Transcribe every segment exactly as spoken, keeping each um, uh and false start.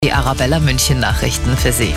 Die Arabella München Nachrichten für Sie.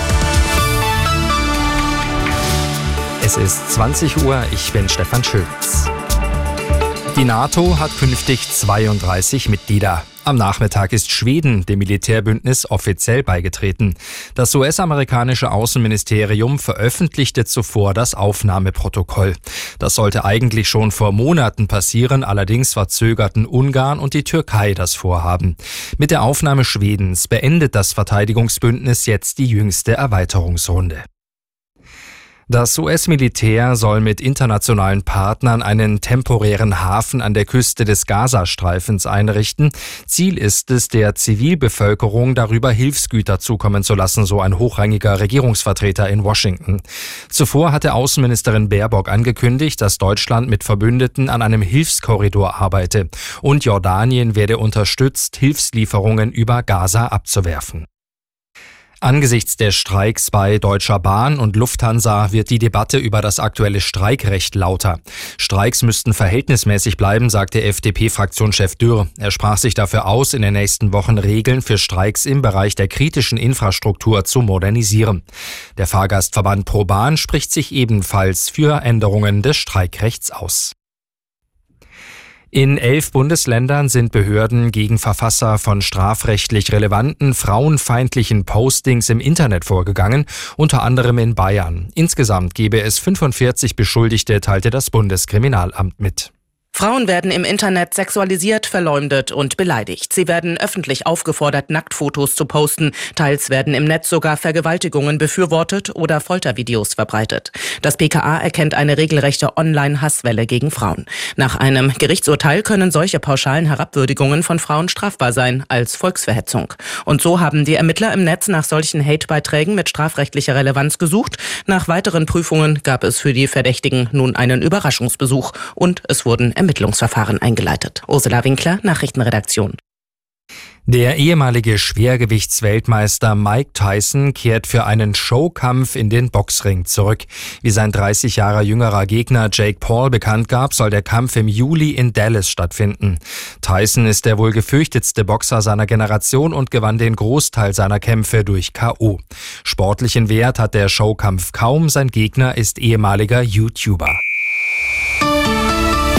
Es ist zwanzig Uhr, ich bin Stefan Schulz. Die NATO hat künftig zweiunddreißig Mitglieder. Am Nachmittag ist Schweden dem Militärbündnis offiziell beigetreten. Das U S-amerikanische Außenministerium veröffentlichte zuvor das Aufnahmeprotokoll. Das sollte eigentlich schon vor Monaten passieren, allerdings verzögerten Ungarn und die Türkei das Vorhaben. Mit der Aufnahme Schwedens beendet das Verteidigungsbündnis jetzt die jüngste Erweiterungsrunde. Das U S-Militär soll mit internationalen Partnern einen temporären Hafen an der Küste des Gazastreifens einrichten. Ziel ist es, der Zivilbevölkerung darüber Hilfsgüter zukommen zu lassen, so ein hochrangiger Regierungsvertreter in Washington. Zuvor hatte Außenministerin Baerbock angekündigt, dass Deutschland mit Verbündeten an einem Hilfskorridor arbeite und Jordanien werde unterstützt, Hilfslieferungen über Gaza abzuwerfen. Angesichts der Streiks bei Deutscher Bahn und Lufthansa wird die Debatte über das aktuelle Streikrecht lauter. Streiks müssten verhältnismäßig bleiben, sagte F D P-Fraktionschef Dürr. Er sprach sich dafür aus, in den nächsten Wochen Regeln für Streiks im Bereich der kritischen Infrastruktur zu modernisieren. Der Fahrgastverband ProBahn spricht sich ebenfalls für Änderungen des Streikrechts aus. In elf Bundesländern sind Behörden gegen Verfasser von strafrechtlich relevanten, frauenfeindlichen Postings im Internet vorgegangen, unter anderem in Bayern. Insgesamt gebe es fünfundvierzig Beschuldigte, teilte das Bundeskriminalamt mit. Frauen werden im Internet sexualisiert, verleumdet und beleidigt. Sie werden öffentlich aufgefordert, Nacktfotos zu posten. Teils werden im Netz sogar Vergewaltigungen befürwortet oder Foltervideos verbreitet. Das B K A erkennt eine regelrechte Online-Hasswelle gegen Frauen. Nach einem Gerichtsurteil können solche pauschalen Herabwürdigungen von Frauen strafbar sein als Volksverhetzung. Und so haben die Ermittler im Netz nach solchen Hate-Beiträgen mit strafrechtlicher Relevanz gesucht. Nach weiteren Prüfungen gab es für die Verdächtigen nun einen Überraschungsbesuch und es wurden Ermittlungsverfahren eingeleitet. Ursula Winkler, Nachrichtenredaktion. Der ehemalige Schwergewichtsweltmeister Mike Tyson kehrt für einen Showkampf in den Boxring zurück. Wie sein dreißig Jahre jüngerer Gegner Jake Paul bekannt gab, soll der Kampf im Juli in Dallas stattfinden. Tyson ist der wohl gefürchtetste Boxer seiner Generation und gewann den Großteil seiner Kämpfe durch K O. Sportlichen Wert hat der Showkampf kaum, sein Gegner ist ehemaliger YouTuber.